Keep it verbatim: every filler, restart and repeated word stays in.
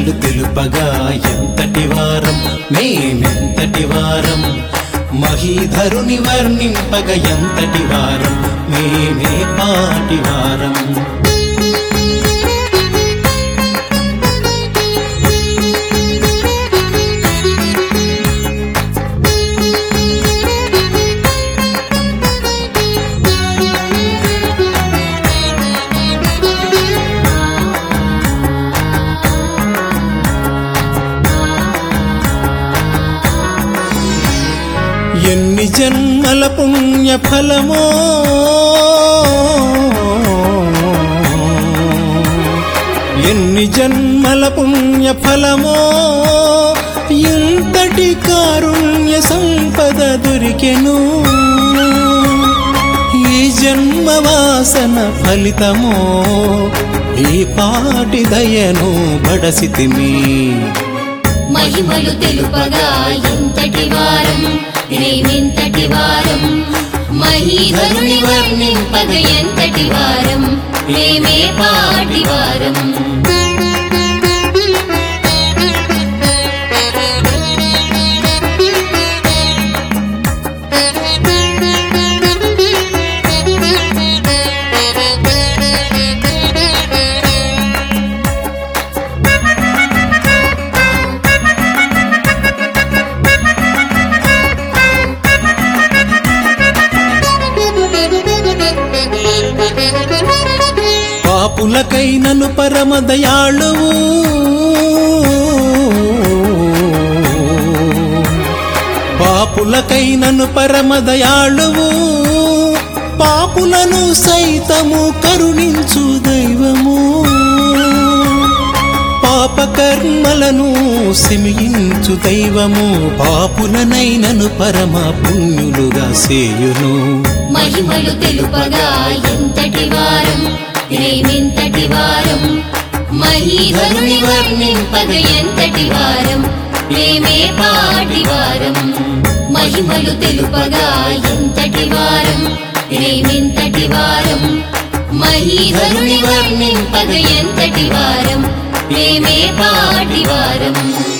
మహిమలు తెలుపగా ఎంతటి వారం మేమెంతటి వారం, మహీధరుని వర్ణింపగ ఎంతటి వారం మేమే పాటి వారం. ఎన్ని జన్మల పుణ్య ఫలమో ఎన్ని జన్మల పుణ్య ఫలమో ఇంతటి కారుణ్య సంపద దొరికెను, ఈ జన్మ వాసన ఫలితమో ఈ పాటి దయను బడసితిమి. మహిమలు తెలుపగా ఎంతటి వారం మేమెంతటి వారం, మహీధరుని వర్ణింపగ ఎంతటి వారం మేమే పాటి వారం. పాపులకై నన్ను పరమ దయాళువు, పాపులకై నన్ను పరమ దయాళువు, పాపులను సైతము కరుణించు దైవము, పాపకర్మలను సిమియించు దైవము, పాపులనైనను పరమ పుణ్యులుగా సేయును. మహిమలు తెలుపగా ఎంతటి వారం మేమెంతటి వారం, మహీధరుని వర్ణింపగ ఎంతటి వారం మేమే పాటి వారం. మహిమలు తెలుపగా ఎంతటి వారం మేమెంతటి వారం, మహీధరుని వర్ణింపగ ఎంతటి వారం మేమే పాటి వారం.